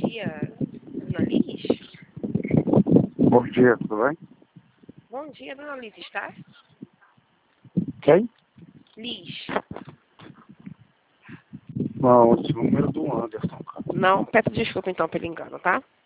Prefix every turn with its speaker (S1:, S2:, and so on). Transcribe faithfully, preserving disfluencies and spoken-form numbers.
S1: dia, dona Liz.
S2: Bom dia, tudo bem?
S1: Bom dia, dona Liz, está?
S2: Quem?
S1: Liz.
S2: Não, esse número é do Anderson, cara.
S1: Não, peço desculpa então pelo engano, tá?